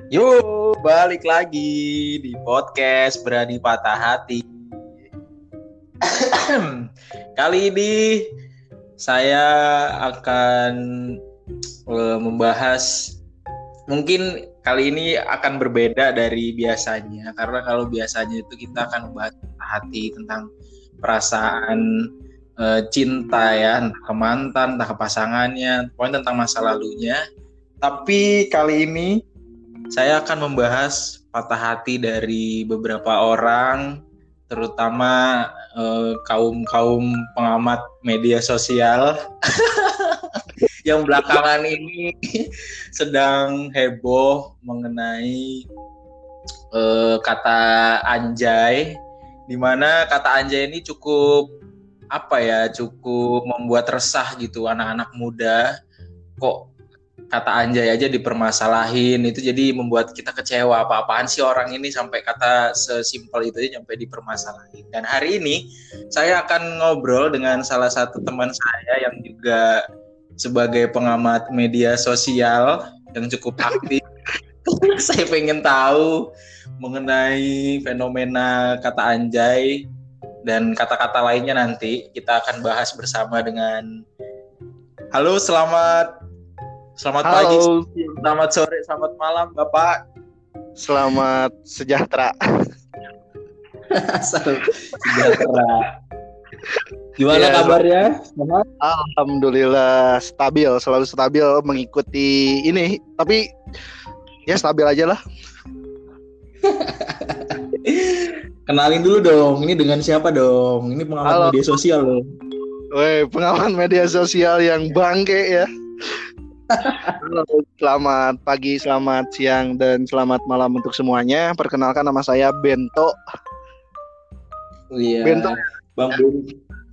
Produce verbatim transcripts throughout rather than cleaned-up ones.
Yuk, balik lagi di podcast Berani Patah Hati. Kali ini saya akan uh, membahas, mungkin kali ini akan berbeda dari biasanya, karena kalau biasanya itu kita akan membahas patah hati tentang perasaan uh, cinta ya, entah ke mantan, entah ke pasangannya, pokoknya tentang masa lalunya. Tapi kali ini saya akan membahas patah hati dari beberapa orang, terutama eh, kaum-kaum pengamat media sosial yang belakangan ini sedang heboh mengenai eh, kata anjay, di mana kata anjay ini cukup apa ya, cukup membuat resah gitu anak-anak muda. Kok kata anjay aja dipermasalahin, itu jadi membuat kita kecewa. Apa-apaan sih orang ini sampai kata sesimpel itu aja sampai dipermasalahin. Dan hari ini saya akan ngobrol dengan salah satu teman saya yang juga sebagai pengamat media sosial yang cukup aktif. Saya pengen tahu mengenai fenomena kata anjay dan kata-kata lainnya. Nanti kita akan bahas bersama dengan Halo, selamat Selamat Halo. pagi, selamat sore, selamat malam, Bapak. Selamat sejahtera. Sejahtera. Gimana ya, kabarnya? Sehat? Alhamdulillah stabil, selalu stabil mengikuti ini. Tapi ya stabil aja lah. Kenalin dulu dong, ini dengan siapa dong? Ini pengamat Halo. media sosial loh. Woi, pengamat media sosial yang bangke ya. Halo, selamat pagi, selamat siang, dan selamat malam untuk semuanya. Perkenalkan, nama saya Bento. Iya. Bento. Bang Bento.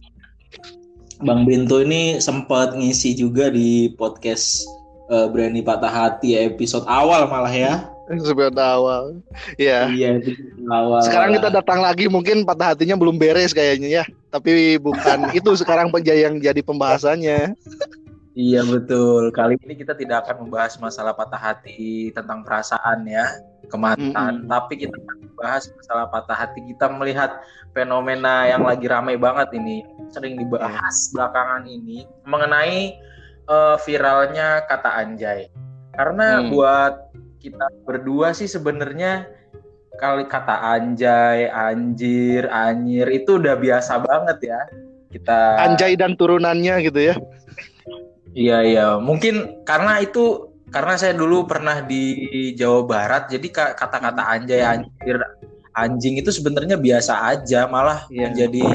Bang Bento ini sempat ngisi juga di podcast uh, Berani Patah Hati episode awal malah ya. Episode awal. Iya. Iya, awal. Sekarang kita datang lagi, mungkin patah hatinya belum beres kayaknya ya. Tapi bukan itu sekarang yang jadi pembahasannya. Iya betul. Kali ini kita tidak akan membahas masalah patah hati tentang perasaan ya ke mantan, mm-hmm. tapi kita akan membahas masalah patah hati kita melihat fenomena yang lagi ramai banget ini, sering dibahas belakangan ini mengenai uh, viralnya kata anjay. Karena mm. buat kita berdua sih sebenarnya kali kata anjay, anjir, anyir itu udah biasa banget ya. Kita anjay dan turunannya gitu ya. Iya iya, mungkin karena itu karena saya dulu pernah di Jawa Barat, jadi kata-kata anjay, anjir, anjing itu sebenarnya biasa aja, malah yeah. menjadi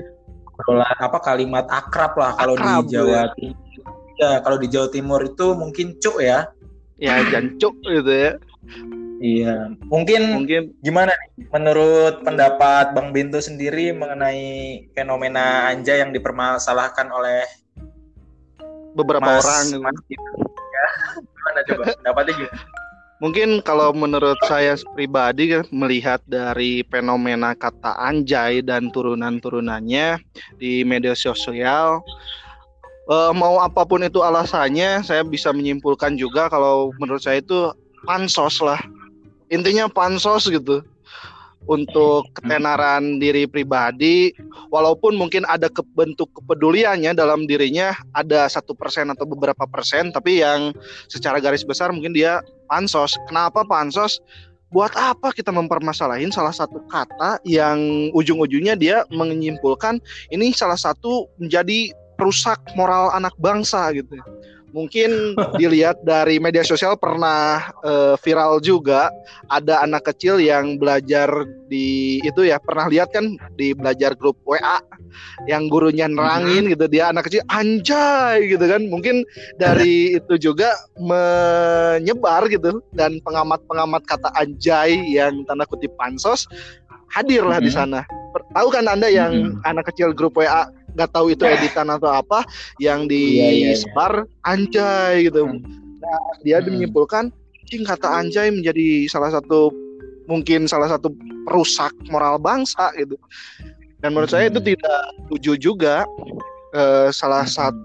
apa kalimat akrab lah kalau di Jawa Timur. Ya, kalau di Jawa Timur itu mungkin cuk ya. Ya, jancuk gitu ya. Iya, mungkin, mungkin gimana nih menurut pendapat Bang Bintu sendiri mengenai fenomena anjay yang dipermasalahkan oleh beberapa mas, orang mas gitu. Ya, gimana coba pendapatnya gimana? Mungkin kalau menurut saya pribadi melihat dari fenomena kata anjay dan turunan-turunannya di media sosial, eh, mau apapun itu alasannya, saya bisa menyimpulkan juga kalau menurut saya itu pansos lah. Intinya pansos gitu. Untuk ketenaran diri pribadi, walaupun mungkin ada bentuk kepeduliannya dalam dirinya, ada satu persen atau beberapa persen, tapi yang secara garis besar mungkin dia pansos. Kenapa pansos? Buat apa kita mempermasalahin salah satu kata yang ujung-ujungnya dia menyimpulkan ini salah satu menjadi perusak moral anak bangsa gitu. Mungkin dilihat dari media sosial pernah uh, viral juga, ada anak kecil yang belajar di itu ya, pernah lihat kan di belajar grup W A yang gurunya nerangin gitu, dia anak kecil anjay gitu kan. Mungkin dari itu juga menyebar gitu, dan pengamat-pengamat kata anjay yang tanda kutip pansos hadirlah mm-hmm. di sana. Tahu kan Anda yang mm-hmm. anak kecil grup W A nggak tahu itu editan atau apa yang disebar, iya, iya, iya. anjay gitu. Nah, dia hmm. menyimpulkan cing kata anjay menjadi salah satu mungkin salah satu perusak moral bangsa gitu. Dan menurut hmm. saya itu tidak setuju juga. Eh, salah hmm. satu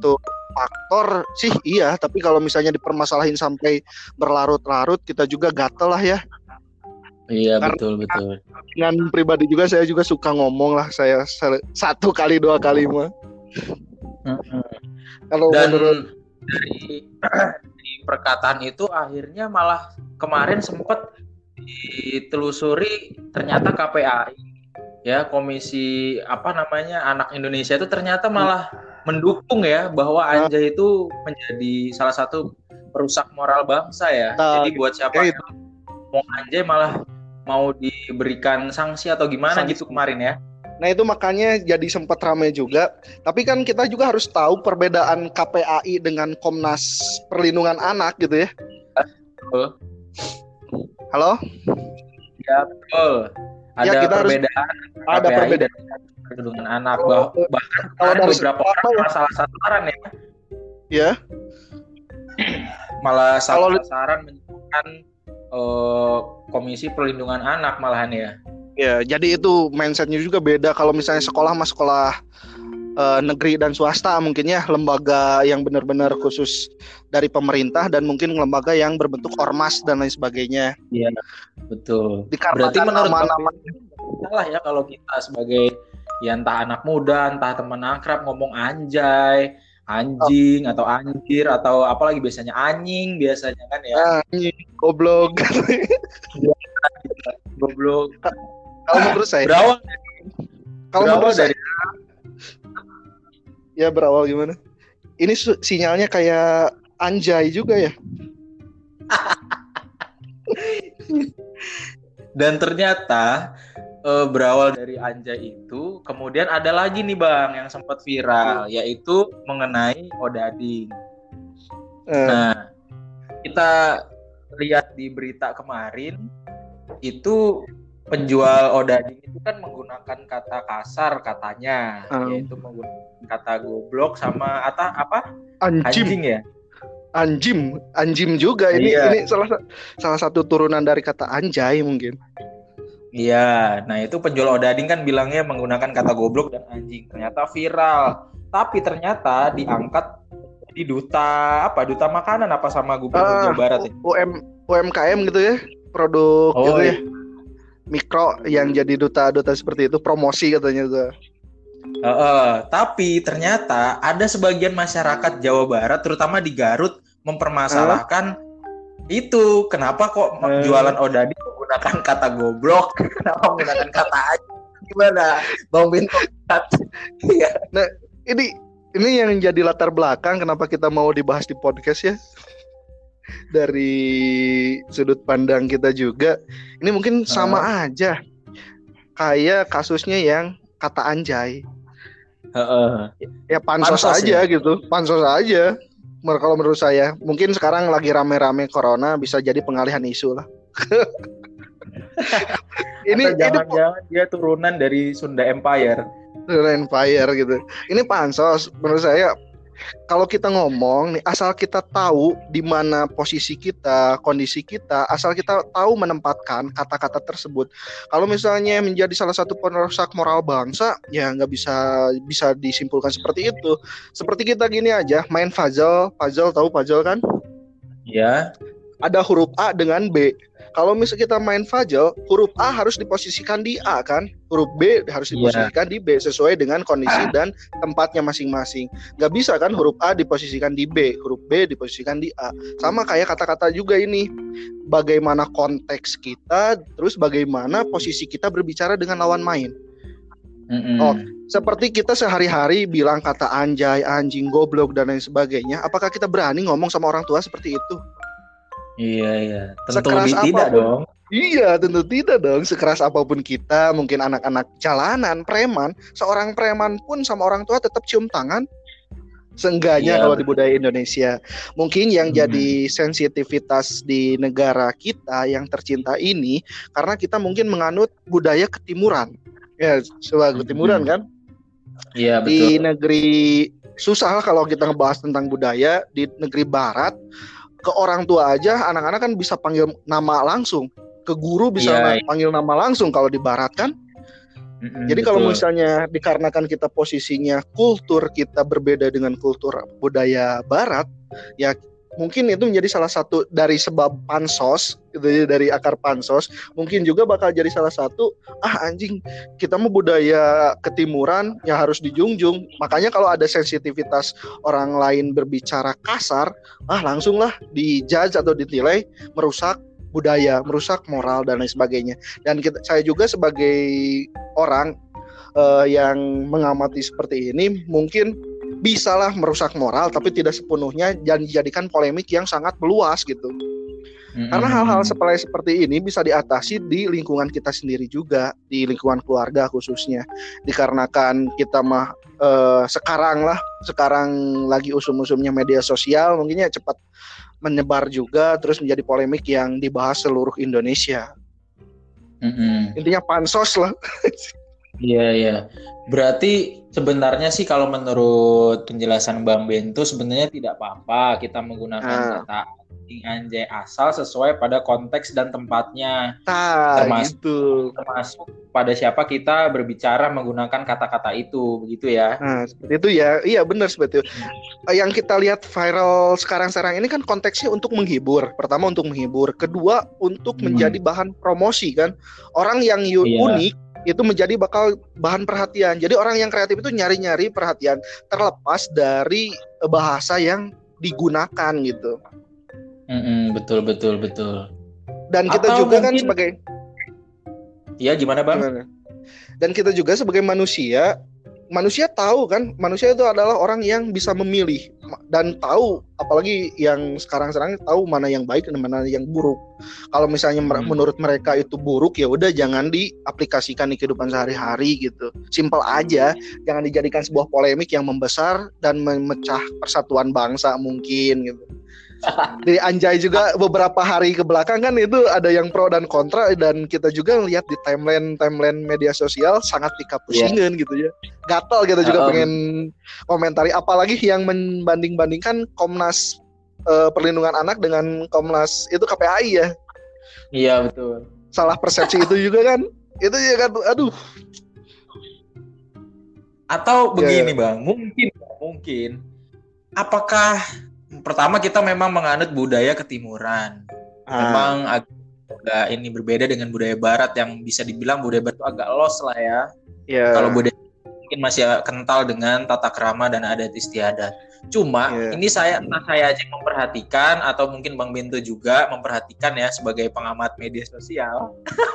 faktor sih iya, tapi kalau misalnya dipermasalahin sampai berlarut-larut kita juga gatel lah ya. Iya, Karena betul betul. dengan pribadi juga saya juga suka ngomong lah, saya satu kali dua kali mah. Mm-mm. Kalau Dan menurut dari di perkataan itu akhirnya malah kemarin sempat ditelusuri ternyata K P A I ya, komisi apa namanya anak Indonesia itu ternyata malah mendukung ya bahwa anjay itu menjadi salah satu perusak moral bangsa ya. Nah, Jadi buat siapa ya yang mau anjay malah mau diberikan sanksi atau gimana sanksi. gitu kemarin ya. Nah itu makanya jadi sempat ramai juga. Tapi kan kita juga harus tahu perbedaan K P A I dengan Komnas Perlindungan Anak gitu ya. Betul. Halo? Ya betul. Ada Ya, kita harus- perbedaan ada K P A I perbedaan. dan perlindungan anak. Bah- bahkan Kalau kemarin dari beberapa segi orang apa ya? malah salah sasaran ya. Ya, Malah salah Kalau- sasaran menyebutkan eh, Komisi Perlindungan Anak malahan ya. ya. Jadi itu mindsetnya juga beda. Kalau misalnya sekolah mas sekolah eh, negeri dan swasta mungkin ya, lembaga yang benar-benar khusus dari pemerintah dan mungkin lembaga yang berbentuk ormas dan lain sebagainya. Iya, betul. Dikarenakan Berarti menurut nama-nama- Bang salah ya kalau kita sebagai ya entah anak muda, entah teman akrab ngomong anjay, anjing atau anjir atau apalagi biasanya anjing biasanya kan ya. Ah, ini goblok. Goblok. Kalau menurut saya, Berawal kalau berawal menurut saya, dari ya berawal gimana? Ini su- sinyalnya kayak anjay juga ya. dan ternyata eh, berawal dari anjay itu kemudian ada lagi nih Bang yang sempat viral yaitu mengenai odading. Eh, Nah, kita lihat di berita kemarin itu penjual odading itu kan menggunakan kata kasar katanya, Um. yaitu menggunakan kata goblok sama ata apa anjim, anjing ya. anjim, anjim juga. Ini Iya. ini salah sa- salah satu turunan dari kata anjay mungkin. Iya, nah itu penjual odading kan bilangnya menggunakan kata goblok dan anjing. Ternyata viral. Tapi ternyata diangkat di duta apa? Duta makanan apa sama Gubernur Ah, Jawa Barat ya? U M U M K M gitu ya, produk Oh, gitu iya. ya. Mikro yang jadi duta-duta seperti itu, promosi katanya tuh. Heeh, tapi ternyata ada sebagian masyarakat Jawa Barat, terutama di Garut, mempermasalahkan itu. Kenapa kok Eh. jualan odading menggunakan kata goblok? Kenapa menggunakan kata anjing? Gimana, Bang Binto? Iya. Ini ini yang jadi latar belakang kenapa kita mau dibahas di podcast ya. Dari sudut pandang kita juga, ini mungkin sama aja kayak kasusnya yang kata anjay. Heeh. Ya pansos, Pansos aja ya? gitu, pansos aja. Mer- Kalau menurut saya, mungkin sekarang lagi rame-rame corona bisa jadi pengalihan isu lah. ini Atau ini jangan-jangan dia turunan dari Sunda Empire. Empire gitu. Ini pansos menurut saya. Kalau kita ngomong nih, asal kita tahu di mana posisi kita, kondisi kita, asal kita tahu menempatkan kata-kata tersebut. Kalau misalnya menjadi salah satu perusak moral bangsa, ya nggak bisa bisa disimpulkan seperti itu. Seperti kita gini aja, main puzzle, puzzle tahu puzzle kan? Ya. Ada huruf A dengan B. Kalau misalnya kita main puzzle, huruf A harus diposisikan di A kan, huruf B harus diposisikan di B sesuai dengan kondisi dan tempatnya masing-masing. Gak bisa kan huruf A diposisikan di B, huruf B diposisikan di A. Sama kayak kata-kata juga ini. Bagaimana konteks kita, terus bagaimana posisi kita berbicara dengan lawan main. Mm-mm. Oh, seperti kita sehari-hari bilang kata anjay, anjing, goblok dan lain sebagainya. Apakah kita berani ngomong sama orang tua seperti itu? Iya, iya. Tentu Sekeras di- tidak apapun. dong. Iya, tentu tidak dong. Sekeras apapun kita, mungkin anak-anak jalanan, preman, seorang preman pun sama orang tua tetap cium tangan. Seenggaknya Iya, kalau di betul. budaya Indonesia. Mungkin yang Hmm. jadi sensitivitas di negara kita yang tercinta ini, karena kita mungkin menganut budaya ketimuran. Ya, sebuah Hmm. ketimuran kan? Iya, Di betul. negeri susah kalau kita ngebahas tentang budaya. Di negeri barat, ke orang tua aja anak-anak kan bisa panggil nama langsung, ke guru bisa Iya, na- iya. panggil nama langsung kalau di barat kan. Mm-mm, Jadi kalau betul. misalnya dikarenakan kita posisinya kultur kita berbeda dengan kultur budaya barat, ya mungkin itu menjadi salah satu dari sebab pansos, gitu ya, dari akar pansos, mungkin juga bakal jadi salah satu, ah anjing, kita mau budaya ketimuran ya harus dijunjung. Makanya kalau ada sensitivitas orang lain berbicara kasar, ah langsunglah dijudge atau dinilai merusak budaya, merusak moral dan lain sebagainya. Dan kita, saya juga sebagai orang uh, yang mengamati seperti ini mungkin bisalah merusak moral tapi tidak sepenuhnya dan dijadikan polemik yang sangat meluas gitu. Mm-hmm. Karena hal-hal sepele seperti ini bisa diatasi di lingkungan kita sendiri juga, di lingkungan keluarga khususnya. Dikarenakan kita mah uh, sekarang lah, sekarang lagi usum-usumnya media sosial, mungkinnya cepat menyebar juga terus menjadi polemik yang dibahas seluruh Indonesia. Mm-hmm. Intinya pansos lah. Iya iya. Berarti sebenarnya sih kalau menurut penjelasan Bang Bento sebenarnya tidak apa-apa kita menggunakan ah. kata anjing anjay asal sesuai pada konteks dan tempatnya. Ah, termasuk gitu. termasuk pada siapa kita berbicara menggunakan kata-kata itu, begitu ya. Nah, seperti itu ya. Iya benar seperti itu. Yang kita lihat viral sekarang-sekarang ini kan konteksnya untuk menghibur. Pertama untuk menghibur, kedua untuk hmm. menjadi bahan promosi kan. Orang yang u- iya. unik itu menjadi bakal bahan perhatian. Jadi orang yang kreatif itu nyari-nyari perhatian terlepas dari bahasa yang digunakan gitu. Mm-mm, betul betul betul. Dan kita Atau juga mungkin... kan sebagai Iya gimana Bang? Gimana? Dan kita juga sebagai manusia, manusia tahu kan, manusia itu adalah orang yang bisa memilih dan tahu, apalagi yang sekarang-sekarang tahu mana yang baik dan mana yang buruk. Kalau misalnya hmm. menurut mereka itu buruk, ya udah jangan diaplikasikan di kehidupan sehari-hari gitu. Simpel aja, jangan dijadikan sebuah polemik yang membesar dan memecah persatuan bangsa mungkin gitu. Di Anjay juga beberapa hari ke belakang kan itu ada yang pro dan kontra, dan kita juga lihat di timeline timeline media sosial sangat dikapusingin yeah. gitu ya. Gatal kita juga uh-um. pengen komentari, apalagi yang membanding-bandingkan Komnas uh, Perlindungan Anak dengan Komnas itu K P A I ya. Iya yeah, betul. Salah persepsi itu juga kan. Itu ya kan, aduh. Atau begini yeah. Bang, mungkin mungkin apakah pertama kita memang menganut budaya ketimuran. Ah. Memang agak ini berbeda dengan budaya barat yang bisa dibilang budaya barat itu agak lost lah ya. Yeah. Kalau budaya mungkin masih kental dengan tata krama dan adat istiadat. Cuma yeah. ini saya entah saya aja memperhatikan atau mungkin Bang Bento juga memperhatikan ya sebagai pengamat media sosial.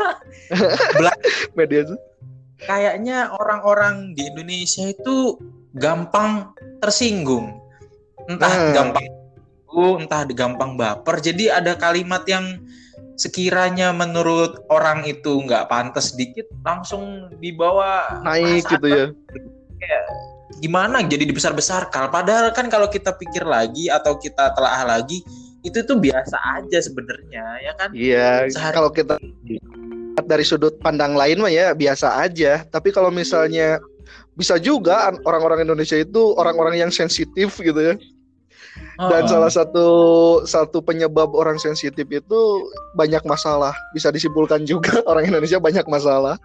Media itu kayaknya orang-orang di Indonesia itu gampang tersinggung. Entah nah. gampang uh, entah gampang baper. Jadi ada kalimat yang sekiranya menurut orang itu nggak pantas sedikit langsung dibawa naik gitu ya. Kayak gimana jadi dibesar-besarkan. Padahal kan kalau kita pikir lagi atau kita telaah lagi itu tuh biasa aja sebenarnya ya kan. Iya. Sehari- kalau kita dari sudut pandang lain mah ya biasa aja. Tapi kalau misalnya bisa juga orang-orang Indonesia itu orang-orang yang sensitif gitu ya. Dan uh-huh. salah satu satu penyebab orang sensitif itu banyak masalah. Bisa disimpulkan juga orang Indonesia banyak masalah.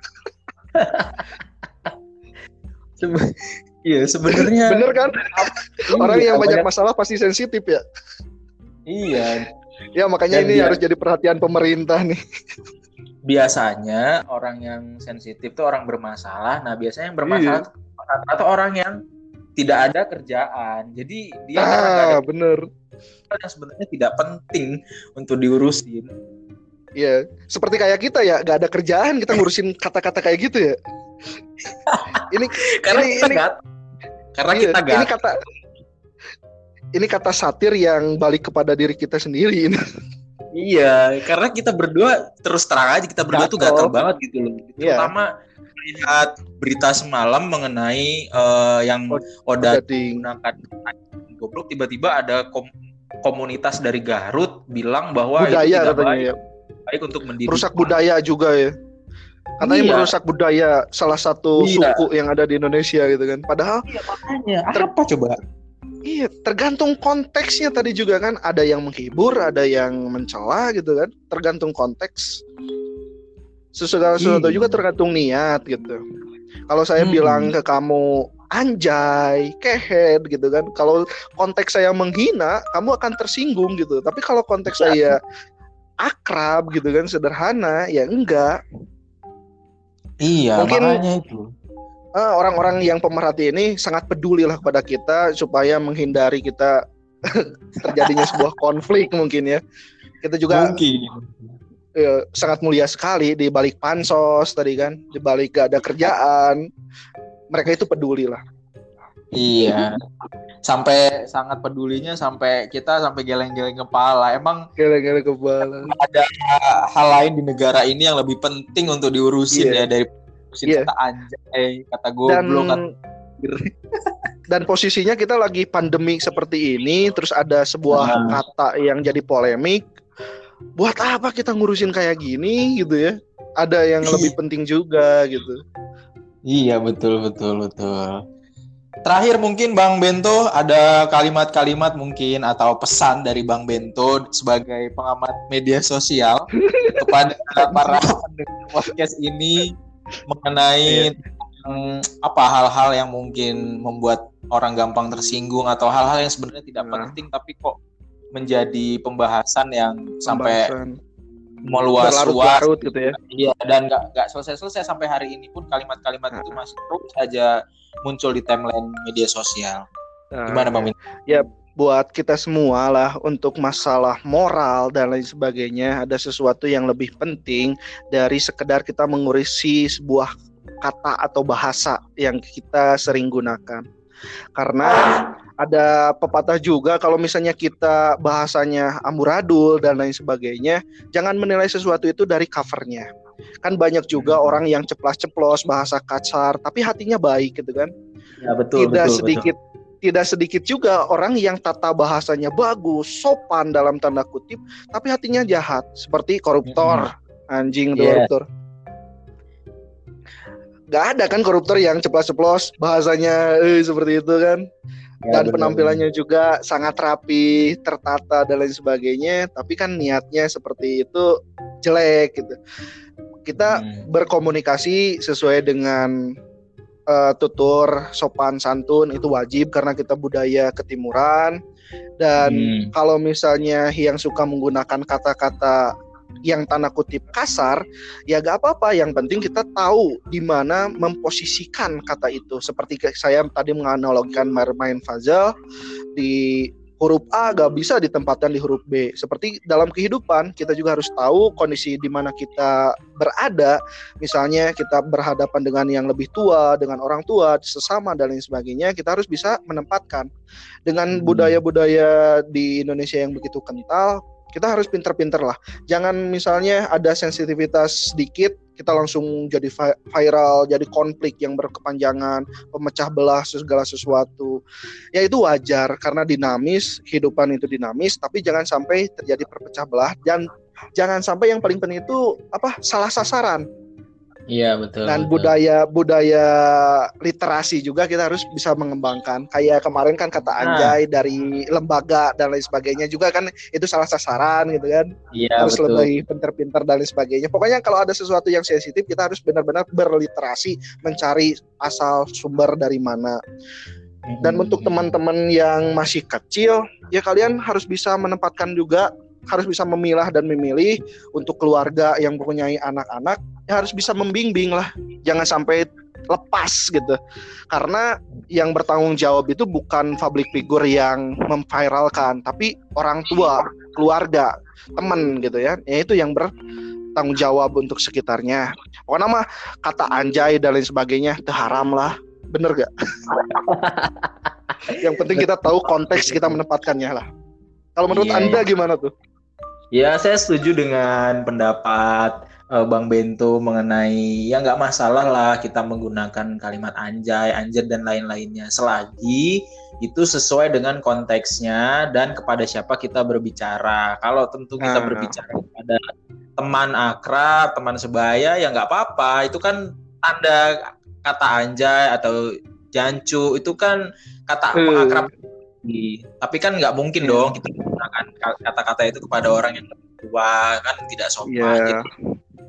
Sebe- iya sebenarnya. Bener kan? Orang iya, yang banyak masalah pasti sensitif ya. Iya. Ya makanya Dan ini dia... harus jadi perhatian pemerintah nih. Biasanya orang yang sensitif itu orang bermasalah. Nah biasanya yang bermasalah iya. atau orang yang tidak ada kerjaan. Jadi dia ah, karena ada bener. yang sebenarnya tidak penting untuk diurusin. Iya, seperti kayak kita ya, gak ada kerjaan kita ngurusin kata-kata kayak gitu ya. ini karena ini, kita ini gak, karena iya, kita gak. Ini kata ini kata satir yang balik kepada diri kita sendiri ini. Iya, karena kita berdua terus terang aja kita berdua gatel. tuh gatel banget gitu loh. Iya. Terutama lihat berita semalam mengenai uh, yang Oda menggunakan goblok, tiba-tiba ada kom- komunitas dari Garut bilang bahwa budaya, itu tidak katanya, baik, ya. baik untuk mendirikan. Merusak budaya juga ya. Katanya iya. merusak budaya salah satu iya. suku yang ada di Indonesia gitu kan. Padahal iya, makanya ter- apa coba? Iya, tergantung konteksnya tadi juga kan. Ada yang menghibur, ada yang mencela gitu kan. Tergantung konteks. Segala sesuatu juga tergantung niat gitu. Kalau saya Hmm. bilang ke kamu anjay, kehead gitu kan. Kalau konteks saya menghina, kamu akan tersinggung gitu. Tapi kalau konteks saya akrab gitu kan, sederhana, ya enggak. Iya, Mungkin makanya itu. eh, orang-orang yang pemerhati ini sangat peduli lah kepada kita supaya menghindari kita terjadinya sebuah konflik mungkin ya. Kita juga Mungkin. eh, sangat mulia sekali di balik pansos tadi kan, di balik gak ada kerjaan. Mereka itu peduli lah. Iya. Sampai sangat pedulinya sampai kita sampai geleng-geleng kepala. Emang Gara-gara kepala. ada hal lain di negara ini yang lebih penting untuk diurusin Iya. ya dari urusin Iya. kata anjay, kata Dan goblok, kata dan posisinya kita lagi pandemi seperti ini, terus ada sebuah Nah. kata yang jadi polemik. Buat apa kita ngurusin kayak gini gitu ya? Ada yang lebih penting juga gitu. Iya, betul betul betul. Terakhir mungkin Bang Bento ada kalimat-kalimat mungkin atau pesan dari Bang Bento sebagai pengamat media sosial kepada para pendengar podcast ini mengenai hmm, apa hal-hal yang mungkin membuat orang gampang tersinggung atau hal-hal yang sebenarnya tidak Nah. penting tapi kok menjadi pembahasan yang sampai Pembahasan meluas-luas berlarut-larut gitu ya. Iya, dan nggak nggak selesai-selesai sampai hari ini pun kalimat-kalimat Nah. itu masih terus saja muncul di timeline media sosial. Nah, Gimana Bang Bento? ya buat kita semua lah, untuk masalah moral dan lain sebagainya, ada sesuatu yang lebih penting dari sekedar kita mengurusi sebuah kata atau bahasa yang kita sering gunakan. Karena ada pepatah juga, kalau misalnya kita bahasanya amburadul dan lain sebagainya, jangan menilai sesuatu itu dari covernya. Kan banyak juga Hmm. orang yang ceplas-ceplos, bahasa kasar, tapi hatinya baik gitu kan. Ya betul Tidak betul sedikit tidak sedikit juga orang yang tata bahasanya bagus, sopan dalam tanda kutip, tapi hatinya jahat, seperti koruptor, anjing tuh Yes. koruptor. Gak ada kan koruptor yang ceplas-ceplos bahasanya eh, seperti itu kan. betul. Dan Ya, penampilannya juga sangat rapi, tertata dan lain sebagainya, tapi kan niatnya seperti itu jelek gitu. Kita Hmm. berkomunikasi sesuai dengan uh, tutur sopan santun itu wajib karena kita budaya ketimuran. Dan Hmm. kalau misalnya yang suka menggunakan kata-kata yang tanda kutip kasar, ya gak apa-apa, yang penting kita tahu di mana memposisikan kata itu. Seperti saya tadi menganalogikan main puzzle, di huruf A gak bisa ditempatkan di huruf B. Seperti dalam kehidupan, kita juga harus tahu kondisi di mana kita berada. Misalnya kita berhadapan dengan yang lebih tua, dengan orang tua, sesama dan lain sebagainya, kita harus bisa menempatkan. Dengan Hmm. budaya-budaya di Indonesia yang begitu kental, kita harus pinter-pinter lah. Jangan misalnya ada sensitivitas sedikit, kita langsung jadi vi- viral, jadi konflik yang berkepanjangan, pemecah belah segala sesuatu. Ya itu wajar karena dinamis, kehidupan itu dinamis, tapi jangan sampai terjadi perpecah belah, dan jangan sampai yang paling penting itu apa salah sasaran. Iya betul. Dan betul. budaya budaya literasi juga kita harus bisa mengembangkan. Kayak kemarin kan kata anjay dari lembaga dan lain sebagainya juga kan itu salah sasaran gitu kan. Iya Harus betul. lebih pinter-pinter dan lain sebagainya. Pokoknya kalau ada sesuatu yang sensitif kita harus benar-benar berliterasi, mencari asal sumber dari mana. Dan Hmm. untuk teman-teman yang masih kecil, ya kalian harus bisa menempatkan juga, harus bisa memilah dan memilih. Untuk keluarga yang mempunyai anak-anak, ya harus bisa membimbing lah. Jangan sampai lepas gitu. Karena yang bertanggung jawab itu bukan public figure yang memviralkan, tapi orang tua, keluarga, teman gitu ya. Ya itu yang bertanggung jawab untuk sekitarnya. Pokoknya mah kata anjay dan lain sebagainya itu haram lah. Bener gak? Yang penting kita tahu konteks kita menempatkannya lah. Kalau menurut Iya, Anda iya. gimana tuh? Ya, saya setuju dengan pendapat uh, Bang Bento mengenai ya nggak masalah lah kita menggunakan kalimat anjay, anjir dan lain-lainnya selagi itu sesuai dengan konteksnya dan kepada siapa kita berbicara. Kalau tentu kita Nah. berbicara kepada teman akrab, teman sebaya ya nggak apa-apa. Itu kan tanda kata anjay atau jancu itu kan kata Uh. mengakrab. Tapi kan nggak mungkin Yeah. dong kita menggunakan kata-kata itu kepada orang yang lebih tua, kan tidak sopan. Yeah. Jadi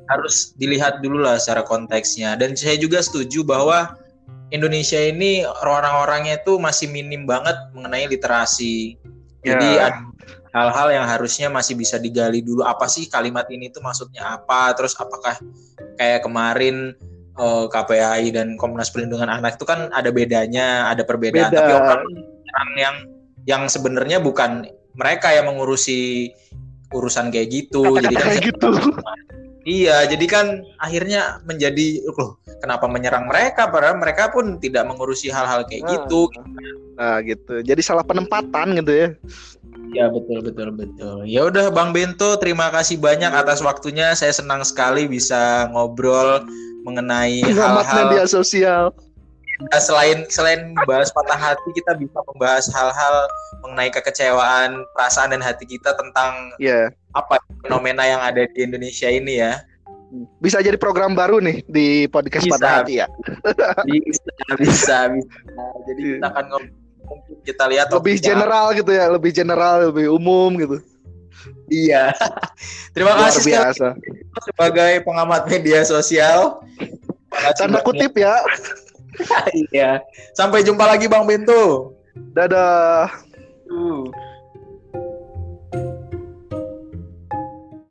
harus dilihat dulu lah secara konteksnya. Dan saya juga setuju bahwa Indonesia ini orang-orangnya itu masih minim banget mengenai literasi. Jadi Ya. ada hal-hal yang harusnya masih bisa digali dulu. Apa sih kalimat ini tuh maksudnya apa? Terus apakah kayak kemarin eh, K P A I dan Komnas Perlindungan Anak itu kan ada bedanya, ada perbedaan. Beda. Tapi orang orang yang yang sebenarnya bukan mereka yang mengurusi urusan kayak gitu. Kata-kata jadi kan kayak gitu. Iya, jadi kan akhirnya menjadi loh, kenapa menyerang mereka padahal mereka pun tidak mengurusi hal-hal kayak Nah. gitu. Nah, gitu. Jadi salah penempatan gitu ya. Ya betul betul betul. Ya udah Bang Bento, terima kasih banyak atas waktunya. Saya senang sekali bisa ngobrol mengenai Pengamat hal-hal media sosial. Nah, selain selain membahas patah hati, kita bisa membahas hal-hal mengenai kekecewaan, perasaan dan hati kita tentang Ya. apa fenomena yang ada di Indonesia ini ya. Bisa jadi program baru nih di podcast Bisa. Patah Hati ya. Bisa bisa bisa. Jadi kita akan ngobrol, mungkin kita lihat Lebih topiknya. general gitu ya, lebih general, lebih umum gitu. Iya. Terima Luar kasih sekali biasa. sebagai pengamat media sosial. Tanda kutip ya. Iya. Sampai jumpa lagi Bang Bento. Dadah.